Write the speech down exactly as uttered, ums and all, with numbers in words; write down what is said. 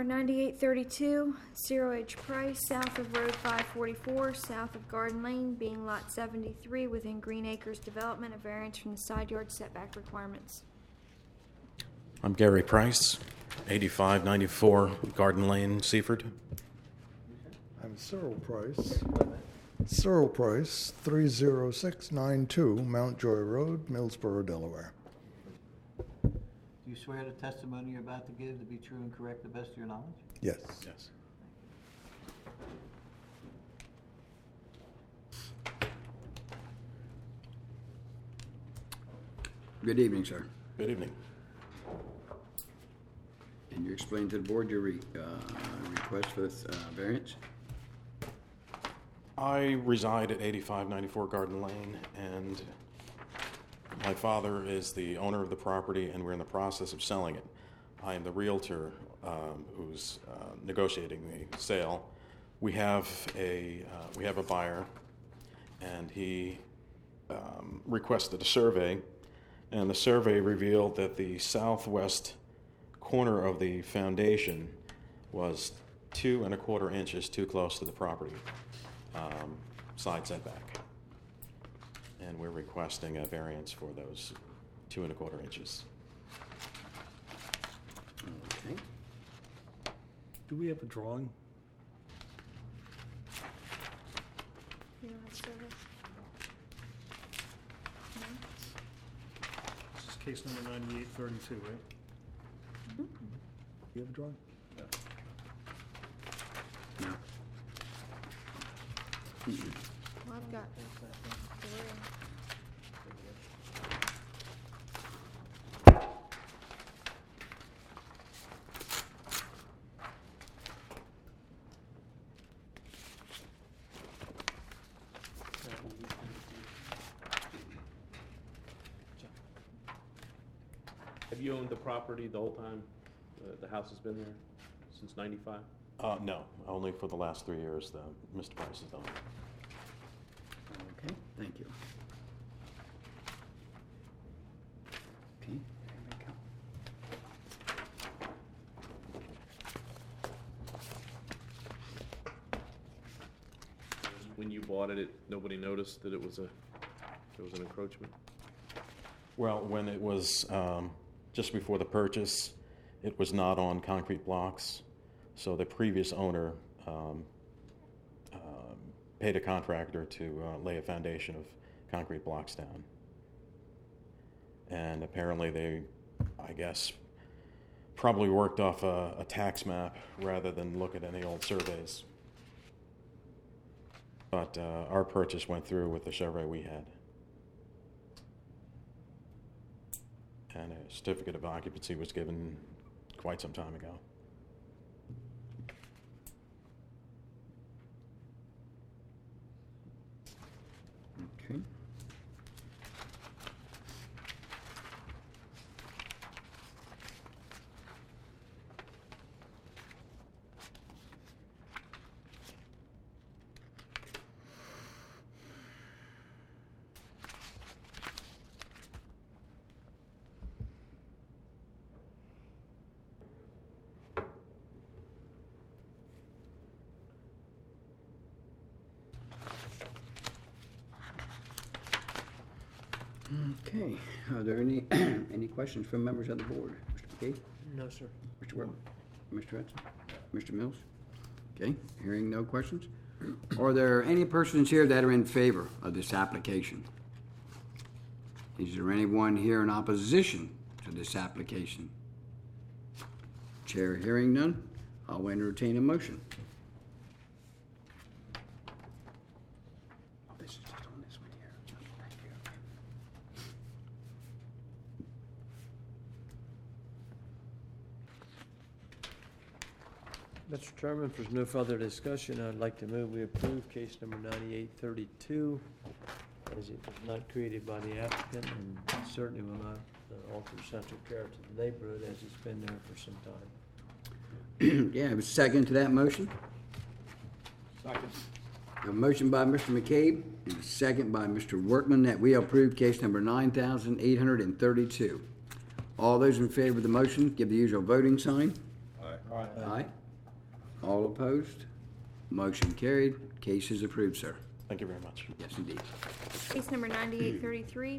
number ninety-eight thirty-two, Zero H Price, south of Road five forty-four, south of Garden Lane, being Lot seventy-three within Green Acres Development, a variance from the side yard setback requirements. I'm Gary Price, eighty-five ninety-four Garden Lane, Seaford. I'm Cyril Price. Cyril Price, three oh six nine two Mount Joy Road, Millsboro, Delaware. Do you swear the testimony you're about to give to be true and correct to the best of your knowledge? Yes. Yes. Good evening, sir. Good evening. Can you explain to the board your re- uh, request for this uh, variance? I reside at eighty-five ninety-four Garden Lane, and my father is the owner of the property, and we're in the process of selling it. I am the realtor um, who's uh, negotiating the sale. We have a uh, we have a buyer, and he um, requested a survey, and the survey revealed that the southwest corner of the foundation was two and a quarter inches too close to the property um, side setback. And we're requesting a variance for those two and a quarter inches. Okay. Do we have a drawing? You don't have survey? No? This is case number ninety-eight thirty-two, right? Mhm. Do you have a drawing? No. No. Well, I've got three. Have you owned the property the whole time uh, the house has been there, since ninety-five? Uh, no, only for the last three years, the Mister Price has done. Okay, thank you. Okay, there we go. When you bought it, it, nobody noticed that it was a, there was an encroachment? Well, when it was um, just before the purchase, it was not on concrete blocks, so the previous owner um, um, paid a contractor to uh, lay a foundation of concrete blocks down. And apparently they, I guess, probably worked off a, a tax map rather than look at any old surveys. But uh, our purchase went through with the survey we had. And a certificate of occupancy was given quite some time ago. Okay. Okay, are there any, any questions from members of the board? Mister McKee? No, sir. Mister Whitman? Mister Hudson? Mister Mills? Okay, hearing no questions. Are there any persons here that are in favor of this application? Is there anyone here in opposition to this application? Chair hearing none, I'll entertain a motion. This is just on this one here. Thank you. Mister Chairman, if there's no further discussion, I'd like to move we approve case number ninety-eight thirty-two as it was not created by the applicant and certainly will not uh, alter central care to the neighborhood as it's been there for some time. Yeah, have a second to that motion? Second. A motion by Mister McCabe and a second by Mister Workman that we approve case number nine thousand eight hundred thirty-two. All those in favor of the motion, give the usual voting sign. Aye. Aye. All opposed? Motion carried. Case is approved, sir. Thank you very much. Yes, indeed. Case number ninety-eight thirty-three,